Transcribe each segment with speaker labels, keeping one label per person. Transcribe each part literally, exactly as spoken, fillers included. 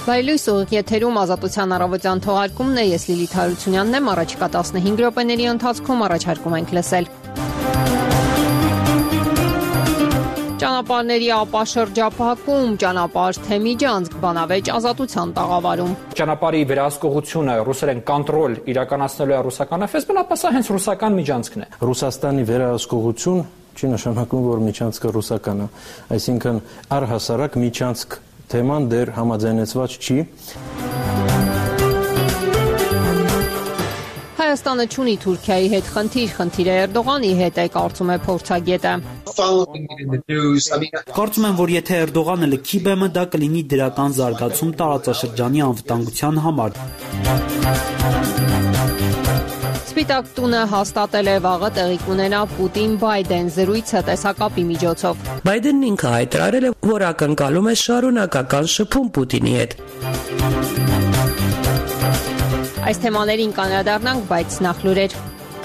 Speaker 1: Լայլույս ուղիղ եթերում ազատության առավոտյան թողարկումն է, ես Լիլիթ Հարությունյանն եմ, առաջիկա տասնհինգ րոպեների ընթացքում առաջարկում ենք լսել։ Ճանապարհների ապաշրջափակում, ճանապարհ թե Միջանցք, բանավեճ ազատության տաղավարում։
Speaker 2: Ճանապարհի վերահսկողությունը ռուսերեն կոնտրոլ իրականացնելու է ռուսական էֆ էս բին, ապա սա հենց ռուսական Միջանցքն է։
Speaker 3: Ռուսաստանի վերահսկողություն չի նշանակում, որ Միջանցքը ռուսական է, այսինքն առհասարակ Միջանցք թեման դեռ համաձայնեցված չի։
Speaker 1: Հայաստանը չունի Թուրքիայի հետ խնդիր, խնդիրը Էրդողանի հետ է, կարծում է փորձագետը։
Speaker 4: Կարծում եմ, որ եթե Էրդողանը լքի բեմը, դա կլինի դրական զարգացում տարածաշրջանի անվտանգության համար։
Speaker 1: Սպիտակ տունը հաստատել է վաղը տեղի կունենա Պուտին-Բայդեն զրույցը տեսակապի միջոցով։
Speaker 5: Բայդենն ինքը հայտարարել է, որ ակնկալում է շարունակական շփում Պուտինի հետ։
Speaker 1: Այս թեմաներին կանդրադառնանք, բայց նախ լուրեր։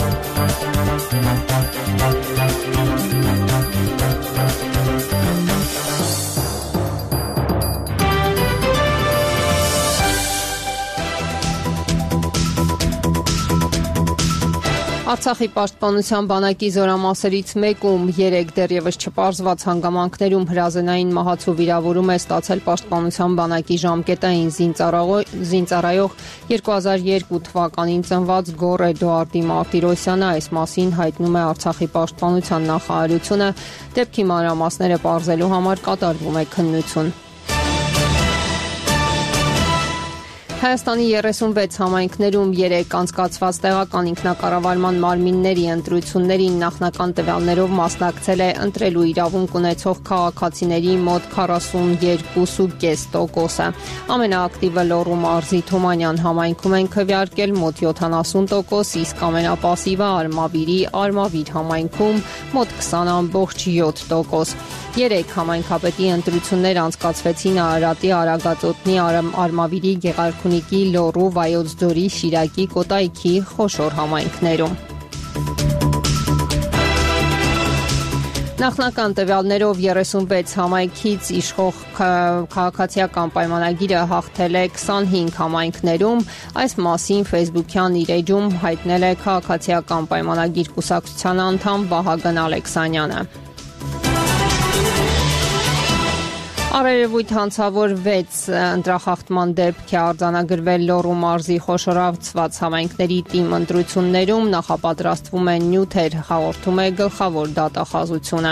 Speaker 1: Արցախի պաշտպանության բանակի զորամասերից մեկում երեք դեռևս չպարզված հանգամանքներում հրազենային մահացու վիրավորում է ստացել պաշտպանության բանակի ժամկետային զինծառայող երկու հազար երկու թվականին ծնված Գոռ Էդուարդի Մարտիրոսյանը, այս մասին հայտնում է Արցախի պաշտպանության նախարարությունը, դեպքի մանրամասները պարզելու համար կատարվում է քննություն։ Հայաստանի երեսունվեց համայնքներում երեք անցկացված տեղական ինքնակառավարման մարմինների ընտրություններին նախնական տվյալներով մասնակցել է ընտրելու իրավունք ունեցող քաղաքացիների մոտ քառասունյոթ կόμμα պենս տոկոսը։ Ամենաակտիվը Լոռու մարզի Թումանյան համայնքում են քվեարկել մոտ յոթանասուն տոկոս, իսկ ամենապասիվը Արմավիրի Արմավիր համայնքում մոտ քսան ամբողջ յոթ տոկոս։ Երեք համայնքապետի ընտրություններ անցկացվեցին Արարատի, Արագածոտնի, Արմավիրի, Գեղարքունիքի, Լոռու, Վայոց ձորի, Շիրակի, Կոտայքի խոշոր համայնքներում։ Նախնական տվյալներով երեսունվեց համայնքից իշխող քաղաքացիական պայմանագիրը հաղթել է քսանհինգ համայնքներում, այս մասին Facebook-յան իր էջում հայտնել է քաղաքացիական պայմանագիր կուսակցության անդամ Վահագն Ալեքսանյանը։ Առերևույթ հանցավոր վեց ընտրախախտման դեպք է արձանագրվել Լոռու մարզի խոշորացված համայնքների թիմ ընտրություններում, նախապատրաստվում են նյութեր, հաղորդում է գլխավոր դատախազությունը։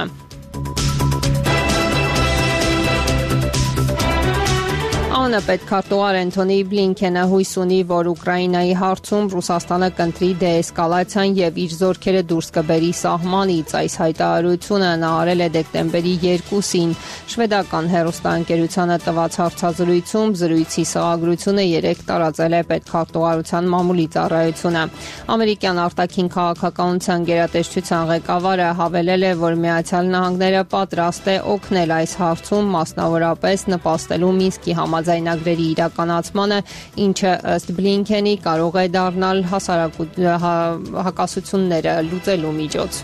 Speaker 1: ԱՄՆ պետքարտուղար Էնթոնի Բլինքենը հույս ունի, որ Ուկրաինայի հարցում Ռուսաստանը կընտրի դեէսկալացիան եւ իր զորքերը դուրս կբերի սահմանից։ Այս հայտարարությունը նա արել է դեկտեմբերի երկուսին շվեդական հեռուստաընկերությանը տված հարցազրույցում, զրույցի սղագրությունը երեկ տարածել է պետքարտուղարության մամուլի ծառայությունը։ Ամերիկյան արտաքին քաղաքականության գերատեսչության ղեկավարը հավելել է, որ Միացյալ Նահանգները պատրաստ է օգնել այս հարցում, մասնավորապես նպաստելու Մինսկի համաձայնագրերի իրականացմանը, ինչը ըստ Բլինքենի կարող է դառնալ հակասությունները լուծելու միջոց։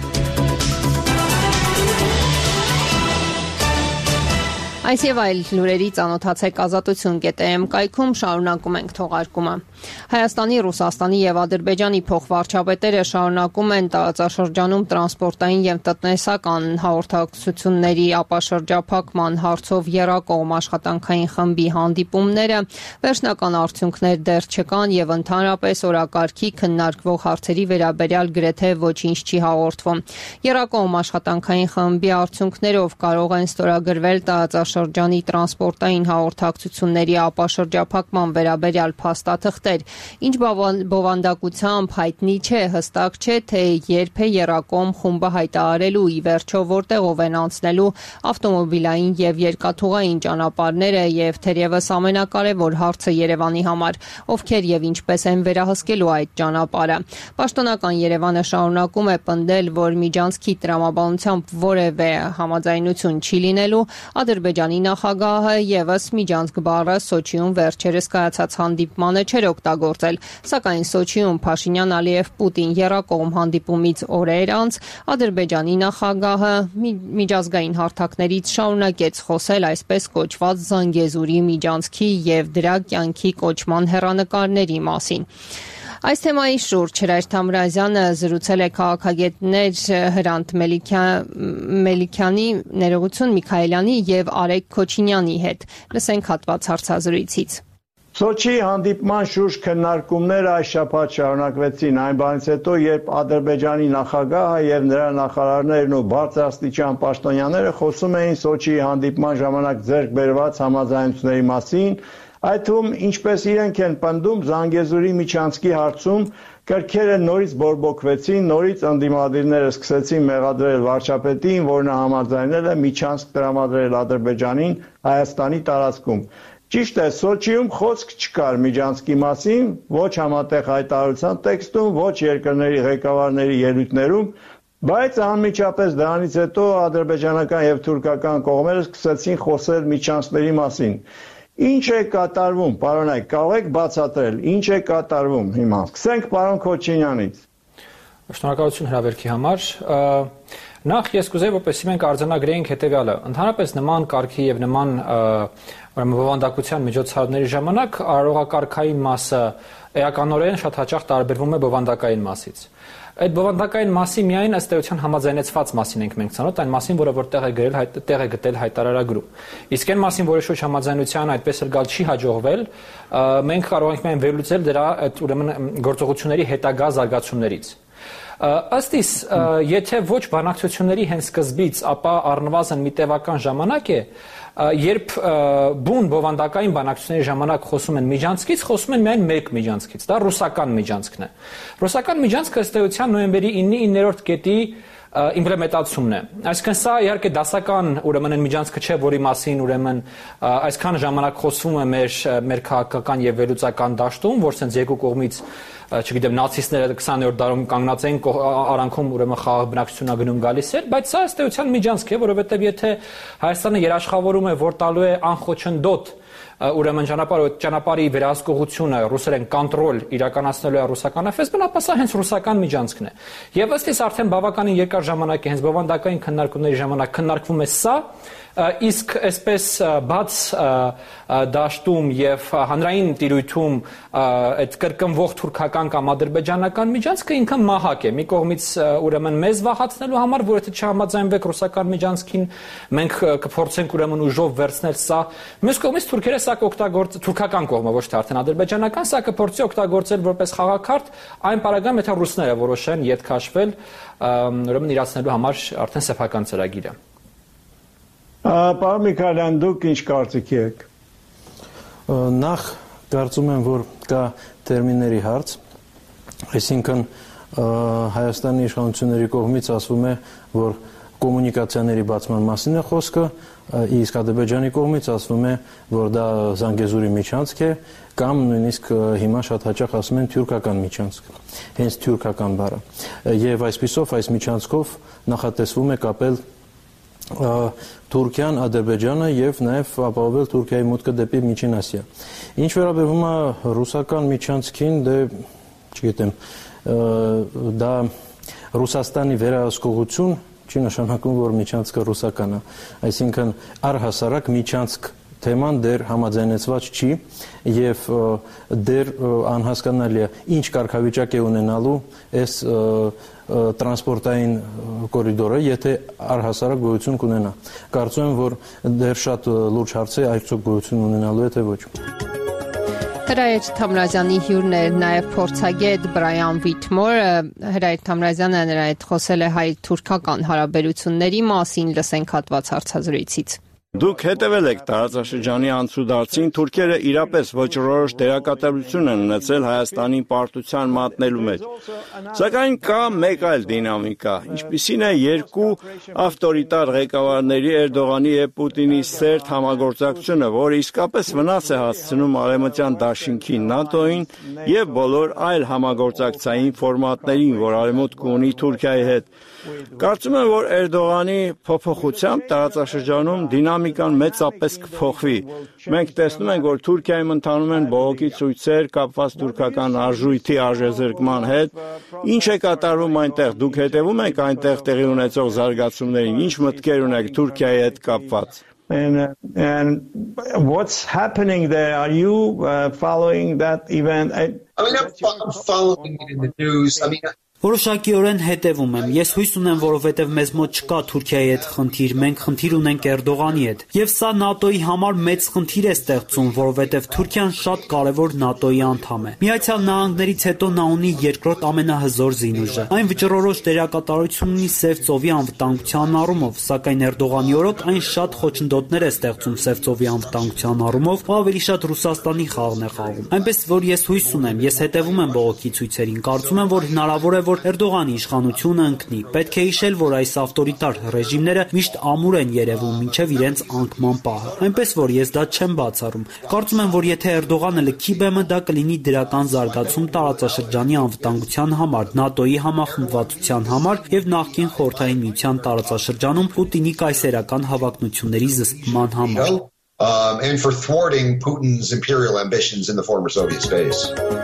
Speaker 1: Այս եւ այլ լուրերի ծանոթացեք ազատություն կետ է էմ կայքում, շարունակում ենք թողարկումը։ Հայաստանի, Ռուսաստանի եւ Ադրբեջանի փոխվարչապետերը շարունակում են տարածաշրջանում տրանսպորտային եւ տնտեսական հաղորդակցությունների ապաշրջափակման հարցով եռակողմ աշխատանքային խմբի հանդիպումները, վերջնական արդյունքներ դեռ չկան եւ ընդհանրապես օրակարգի քննարկվող հարցերի վերաբերյալ գրեթե ոչինչ չի հաղորդվում։ Եռակողմ աշխատանքային խմբի արդյունքներով կարող են ստորագրվել տարածաշրջանի շրջանի տրանսպորտային հաղորդակցությունների ապաշրջափակման վերաբերյալ փաստաթղթեր, ինչ բովանդակությամբ հայտնի չէ, հստակ չէ, թե երբ է եռակողմ խումբը հայտարարելու ի վերջո որտեղով են անցնելու ավտոմոբիլային եւ երկաթուղային ճանապարհները եւ թերևս ամենակարևոր հարցը Երևանի համար, ովքեր եւ ինչպես են վերահսկելու այդ ճանապարհը։ Պաշտոնական Երևանը շարունակում է պնդել, որ Միջանցքի տրամաբանությամբ որևէ համաձայնություն չի լինելու, Ադրբեջանը Ադրբեջանի նախագահը եւս միջանցք բառը Սոչիում վերջերս կայացած հանդիպմանը չէր օգտագործել, սակայն Սոչիում Փաշինյան-Ալիև-Պուտին եռակողմ հանդիպումից օրեր անց Ադրբեջանի նախագահը միջազգային հարթակներից շարունակեց խոսել այսպես կոչված Զանգեզուրի միջանցքի եւ դրա կյանքի կոչման հեռանկարների մասին։ Այս թեմայի շուրջ Հրայր Թամրազյանը զրուցել է քաղաքագետներ Հրանտ Մելիքյանի, Ներողություն Միքայելյանի եւ Արեգ Քոչինյանի հետ։ Լսենք հատված հարցազրույցից։
Speaker 6: Սոչի հանդիպման շուրջ քննարկումները այս շաբաթ շարունակվեցին այն բանից հետո, երբ Ադրբեջանի նախագահը եւ նրա նախարարներն ու բարձրաստիճան պաշտոնյաները խոսում էին Սոչի հանդիպման ժամանակ ձեռք բերված համաձայնությունների մասին, այդ թվում ինչպես իրենք են պնդում Զանգեզուրի միջանցքի հարցում կրքերը նորից բորբոքվեցին, նորից ընդդիմադիրները սկսեցին մեղադրել վարչապետին, որ նա համաձայնել է միջանցք տրամադրել Ադրբեջանին Հայաստանի տարածքում։ Ճիշտ է, Սոչիում խոսք չկար միջանցքի մասին, ոչ համատեղ հայտարարության տեքստում, ոչ երկրների ղեկավարների ելույթներում, բայց անմիջապես դրանից հետո ադրբեջանական եւ թուրքական կողմերը սկսեցին խոսել միջանցքների մասին։ Ինչ է կատարվում, պարոն Այգ, կարող եք բացատրել, ինչ է կատարվում հիմա։ Սկսենք պարոն Քոչինյանից։
Speaker 2: Շնորհակալություն հրավերքի համար։ Նախ ես կուզեի, որպեսզի մենք արձանագրեինք հետևյալը։ Ընդհանրապես նման կարգի եւ նման բովանդակության միջոցառումների ժամանակ արարողակարգային մասը էականորեն շատ հաճախ տարբերվում է բովանդակային մասից։ Այդ բովանդակային մասի միայն ըստ էության համաձայնեցված մասին ենք մենք ցանոթ, այն մասին, որը որտեղ է գրել, տեղ է գտել հայտարարագրում։ Իսկ այն մասին, որը շուտ համաձայնության այդպես էլ գալ չի հաջողվել, մենք կարող ենք միայն վերլուծել դրա այդ ուրեմն գործողությունների հետագա զարգացումներից։ Ըստ իս, եթե ոչ բանակցությունների հենց սկզբից, ապա առնվազն մի տևական ժամանակ է, երբ բուն բովանդակային բանակցությունների ժամանակ խոսում են միջանցքից, խոսում են միայն մեկ միջանցքից, դա ռուսական միջանցքն է։ Ռուսական միջանցքը ըստ էության նոյեմբերի ինը-իններորդ կետի իմպլեմենտացումն է։ Այսինքն սա իհարկե դասական ուրեմն այն միջանցքը չէ, որի մասին ուրեմն այսքան ժամանակ խոսվում է մեր մեր քաղաքական եւ վերլուծական դաշտում, որ ցենց երկու կողմից չգիտեմ նացիստները քսաներորդ դարում կանգնած էին արանքում ուրեմն խաղաղ բնակչությունա գնում գալիս էր, բայց սա ըստ էության միջանցք է, որովհետեւ եթե Հայաստանը երաշխավորում է, որ տալու է անխոչնդոտ ուրեմն ճանապարհ ճանապարհի վերահսկողությունը ռուսերեն կոնտրոլ իրականացնելու է ռուսական էֆ էս բի-ն, ապա սա հենց ռուսական միջանցքն է։ Եվ ըստ իս արդեն բավականին երկար ժամանակ է հենց բովանդակային քննարկումների ժամանակ քննարկվում է սա, իսկ այսպես բաց դաշտում եւ հանրային տիրույթում այդ կրկնվող թուրքական կամ ադրբեջանական միջանցքը ինքը մահակ է։ Մի կողմից ուրեմն մեզ վախացնելու համար, որ եթե չհամաձայնվեք ռուսական միջանցքին, մենք կփորձենք ուրեմն ուժով վերցնել սա։ Մյուս կողմից թուրքերը սա կօգտագործեն, թուրքական կողմը, ոչ թե արդեն ադրբեջանական, սա կփորձի օգտագործել որպես խաղաքարտ այն պարագայում, եթե ռուսները որոշեն ետ քաշվել ուրեմն իրացնելու համար արդեն սեփական ծրագիրը։
Speaker 6: Պարոն Միքայելյան, դուք ինչ կարծիքի եք։
Speaker 3: Նախ կարծում եմ, որ կա տերմինների հարց, այսինքն Հայաստանի իշխանությունների կողմից ասվում է, որ կոմունիկացիաների բացման մասին է խոսքը, իսկ Ադրբեջանի կողմից ասվում է, որ դա Զանգեզուրի միջանցք է, կամ նույնիսկ հիմա շատ հաճախ ասում են թյուրքական միջանցք, հենց թյուրքական բառը։ Եվ այսպիսով այս միջանցքով նախատեսվում է կապել Թուրքիան, Ադրբեջանը եւ նաեւ ապահովել Թուրքիայի մուտքը դեպի Միջին Ասիա։ Ինչ վերաբերում է ռուսական միջանցքին, դե չգիտեմ, դա Ռուսաստանի վերահսկողություն չի նշանակում, որ միջանցքը ռուսական է։ Այսինքն առհասարակ միջանցք թեման դեռ համաձայնեցված չի եւ դեռ անհասկանալի է ինչ կարգավիճակ է ունենալու այս տրանսպորտային կորիդորը, եթե առհասարակ գոյություն կունենա։ Կարծում եմ, որ դեռ շատ լուրջ հարց է այցոք գոյություն ունենալու է թե ոչ։
Speaker 1: Հրայր Թամրազյանի հյուրն էր նաև փորձագետ Բրայան Վիթմորը։ Հրայր Թամրազյանը նրա հետ խոսել է հայ-թուրքական հարաբերությունների մասին, լսենք հատված հարցազրույցից։
Speaker 6: Դուք հետևել եք տարածաշրջանի անցուդարձին, թուրքերը իրապես ոչռորոշ դերակատարություն են ունեցել Հայաստանի պարտության մատնելու մեջ։ Սակայն կա մեկ այլ դինամիկա, ինչպիսին է երկու ավտորիտար ղեկավարների Էրդողանի եւ Պուտինի սերտ համագործակցությունը, որը իսկապես վնաս է հասցնում Արևմտյան դաշինքին, ՆԱՏՕ-ին եւ բոլոր այլ համագործակցային ֆորմատներին, որ Արևմուտքը ունի Թուրքիայի հետ։ Կարծում եմ, որ Էրդողանի փոփոխությամբ տարածաշրջանում դինամիկա դինամիկան մեծապես կփոխվի։ Մենք տեսնում ենք, որ Թուրքիայում ընթանում են բողոքի ցույցեր կապված թուրքական արժույթի արժեզրկման հետ։ Ինչ է կատարվում այնտեղ։ Դուք հետևում եք այնտեղ տեղի ունեցող զարգացումներին։ Ինչ մտքեր ունեք Թուրքիայի հետ կապված։
Speaker 7: And uh, and what's happening there? Are you uh, following that event? I,
Speaker 8: I mean, I'm, I'm following it in the news. I mean.
Speaker 4: Որոշակիորեն հետևում եմ։ Ես հույս ունեմ, որովհետև մեզ մոտ չկա Թուրքիայի հետ խնդիր, մենք խնդիր ունենք Էրդողանի հետ։ Եվ սա ՆԱՏՕ-ի համար մեծ խնդիր է ստեղծում, որովհետև Թուրքիան շատ կարևոր ՆԱՏՕ-ի անդամ է։ Միացյալ Նահանգներից հետո նա ունի երկրորդ ամենահզոր զինուժը։ Այն վճռորոշ դերակատարություն ունի Սև ծովի անվտանգության առումով, սակայն Էրդողանի օրոք այն շատ խոչընդոտներ է ստեղծում Սև ծովի անվտանգության առումով, ու ավելի շատ Ռուսաստանի խաղն է խաղում։ Այնպես որ ես հույս ունեմ, ես հետևում եմ բողոքի ցույցերին, կարծում եմ, որ հնարավոր է որ Էրդողանի իշխանությունը ընկնի։ Պետք է հիշել, որ այս ավտորիտար ռեժիմները միշտ ամուր են երևում մինչև իրենց անկման պահը։ Այնպես որ ես դա չեմ բացառում։ Կարծում եմ, որ եթե Էրդողանը լքի բեմը, դա կլինի դրական զարգացում տարածաշրջանի անվտանգության համար, ՆԱՏՕ-ի համախմբվածության համար եւ նախկին Խորհրդային Միության տարածաշրջանում Պուտինի կայսերական հավակնությունների զսպման համար։
Speaker 8: Um, and for thwarting Putin's imperial ambitions in the former Soviet space.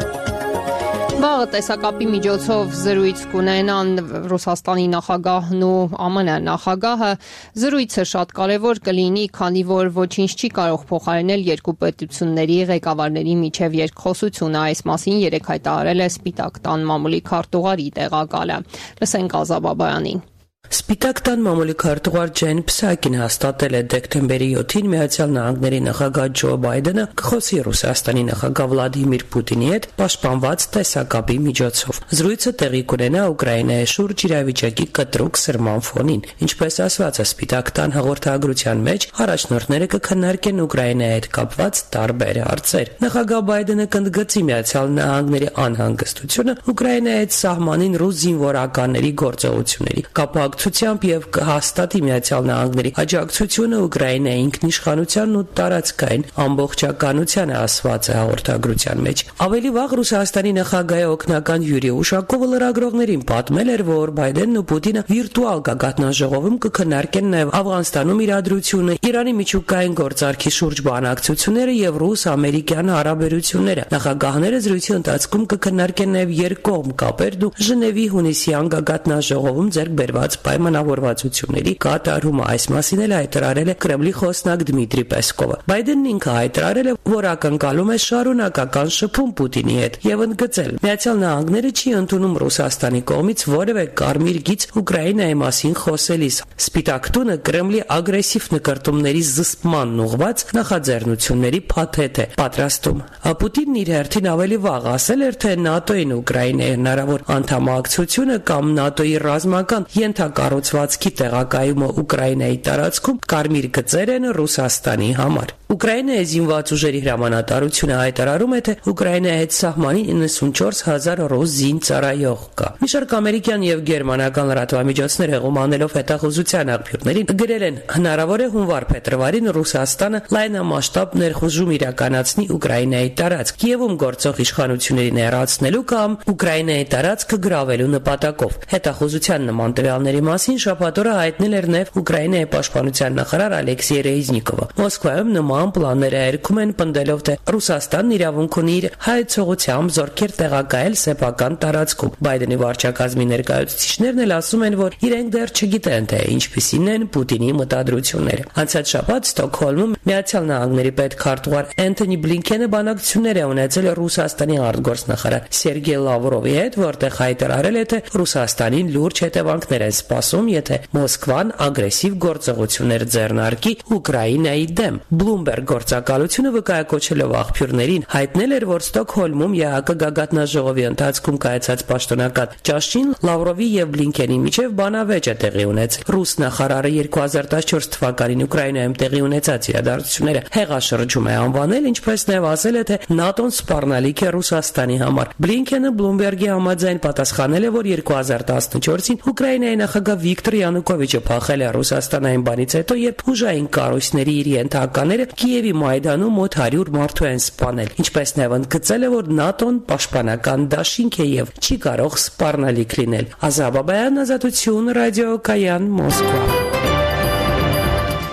Speaker 1: Վաղը տեսակապի միջոցով զրույց կունենան Ռուսաստանի նախագահն ու ԱՄՆ նախագահը։ Զրույցը շատ կարևոր կլինի, քանի որ ոչինչ չի կարող փոխարինել երկու պետությունների ղեկավարների միջև երկխոսությունը։ Այս մասին երեկ հայտարարել է Սպիտակ տան մամուլի քարտուղարի տեղակալը։ Լսենք Ազա Բաբայանին։
Speaker 5: Սպիտակ տան մամուլի քարտուղար Ջեն Փսակին հաստատել է դեկտեմբերի յոթին Միացյալ Նահանգների նախագահ Ջո Բայդենը կխոսի Ռուսաստանի նախագահ Վլադիմիր Պուտինի հետ պաշտպանված տեսակապի միջոցով։ Զրույցը տեղի կունենա Ուկրաինայի շուրջ իրավիճակի կտրուկ սրման ֆոնին։ Ինչպես ասված է Սպիտակ տան հաղորդագրության մեջ, առաջնորդները կքննարկեն Ուկրաինայի հետ կապված տարբեր հարցեր։ Նախագահ Բայդենը կընդգծի Միացյալ Նահանգների անհանգստությունը Ուկրաինայի հետ սահմանին ռուս զինվորականների գործողությունների կապակցությամբ եւ կհաստատի Միացյալ Նահանգների աջակցությունը Ուկրաինայի ինքնիշխանությանն ու տարածքային ամբողջականությանը, ասված է հաղորդագրության մեջ։ Ավելի վաղ Ռուսաստանի նախագահի օգնական Յուրի Ուշակովը լրագրողներին պատմել էր, որ Բայդենն ու Պուտինը վիրտուալ գագաթնաժողովում կքննարկեն նաեւ Աֆղանստանում իրադրությունը, Իրանի միջուկային գործարքի շուրջ բանակցությունները եւ ռուս-ամերիկյան հարաբերությունները։ Նախագահները զրույցի ընթացքում կքննարկեն նաեւ երկկողմ կապերն ու Ժնևի հունիսյան գագաթնաժողովում ձեռք բերված պայմանավորվածությունների կատարումը։ Այս մասին էլ հայտարարել է Կրեմլի խոսնակ Դմիտրի Պեսկովը։ Բայդենն ինքը հայտարարել է, որ ակնկալում է շարունակական շփում Պուտինի հետ եւ ընդգծել. Միացյալ Նահանգները չի ընդունում Ռուսաստանի կողմից որևէ կարմիր գիծ Ուկրաինայի մասին խոսելիս։ Սպիտակ տունը Կրեմլի ագրեսիվ նկարտումների զսպմանն ուղղված նախաձեռնությունների փաթեթ է պատրաստում։ Պուտինն իր հերթին ավելի վաղ ասել էր, թե ՆԱՏՕ-ին Ուկրաինայի հնարավոր անդամակցությունը կամ ՆԱՏՕ-ի ռազմական ենթակառուցվածքի տեղակայումը Ուկրաինայի տարածքում կարմիր գծեր են Ռուսաստանի համար։ Ուկրաինայի զինված ուժերի հրամանատարությունը հայտարարում է, թե Ուկրաինայի հետ սահմանին իննսունչորս հազար ռուս զինծառայող կա։ Մի շարք ամերիկյան եւ գերմանական լրատվամիջոցներ հեղում անելով հետախուզության աղբյուրներին գրել են, հնարավոր է հունվար-փետրվարին Ռուսաստանը լայնամասշտաբ ներխուժում իրականացնի Ուկրաինայի տարածք, Կիևում գործող իշխանությունների ներառացնելու կամ Ուկրաինայի տարածքը գրավելու նպատակով։ Հետախուզության նման տվյալների մասին շաբաթ օրը հայտնել էր նաև Ուկրաինայի պաշտպանության նախարար Ալեքսեյ Ռեզնիկովը։ Մոսկվայում նման պլանները երգում են պնդելով, թե Ռուսաստանն իրավունք ունի իր հայեցողությամբ զորքեր տեղակայել սեփական տարածքում։ Բայդենի վարչակազմի ներկայացուցիչներն էլ ասում են, որ իրենք դեռ չգիտեն, թե ինչպիսին են Պուտինի մտադրությունները։ Անցած շաբաթ Ստոկհոլմում Միացյալ Նահանգների պետքարտուղար Անթոնի Բլինքենը բանակցություններ է ունեցել Ռուսաստանի արտգործնախարար Սերգեյ Լավրովի հետ, որտեղ հայտարարել է, թե Ռուսաստանին լուրջ հետևանքներ են սպասում, եթե Մոսկվան ագրեսիվ գործողություններ ձեռնարկի Ուկրաինայի դեմ։ Bloomberg գործակալությունը վկայակոչելով աղբյուրներին հայտնել էր, որ Ստոկհոլմում ԵԱՀԿ գագաթնաժողովի ընթացքում կայացած պաշտոնական ճաշին Լավրովի եւ Բլինքենի միջև բանավեճ է տեղի ունեցել։ Ռուս նախարարը երկու հազար տասնչորս թվականին Ուկրաինայում տեղի ունեցած իրադարձությունները հեղաշրջում է անվանել, ինչպես նաև ասել է, թե ՆԱՏՕ-ն սպառնալիք է Ռուսաստանի համար։ Բլինքենը Bloomberg-ի համաձայն պատասխանել է, որ երկու հազար տասնչորսին Ուկրաինայի նախագահ Վիկտոր Յանուկովիչը փախել է Ռուսաստան այն բանից հետո, երբ ուժային կառույցների իր ենթականները Կիևի Մայդանում մոտ հարյուր մարդու են սպանել, ինչպես նաև ընդգծել է, որ ՆԱՏՕ-ն պաշտպանական դաշինք է եւ չի կարող սպառնալիք լինել։ Ազա Բաբայան, Ազատություն, ռադիո Կայան, Մոսկվա։
Speaker 1: Ու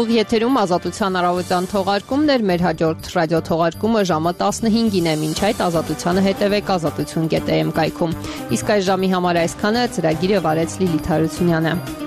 Speaker 1: Ուղիղ եթերում Ազատության առավոտյան թողարկումներ, մեր հաջորդ ռադիոթողարկումը ժամը տասնհինգին է, մինչ այդ Ազատությանը հետևեք ազատություն կետ է էմ կայքում։ Իսկ այս ժամի համար այսքանը, ծրագիրը վարեց Լիլիթ Հարությունյանը։